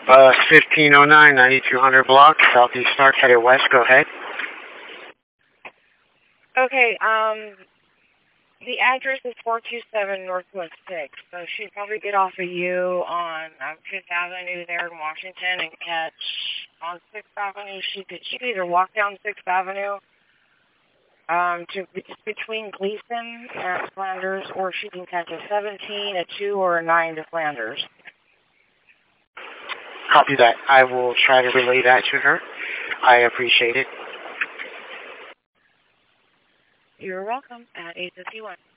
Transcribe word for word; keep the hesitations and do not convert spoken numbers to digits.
Bus fifteen oh nine, ninety-two hundred block, Southeast Stark, headed west. Go ahead. Okay, um, the address is four two seven Northwest six, so she'd probably get off of you on um, Fifth Avenue there in Washington and catch on Sixth Avenue. She could, she could either walk down Sixth Avenue um, to between Gleason and Flanders, or she can catch a seventeen, a two, or a nine to Flanders. Copy that. I will try to relay that to her. I appreciate it. You're welcome at eight fifty-one.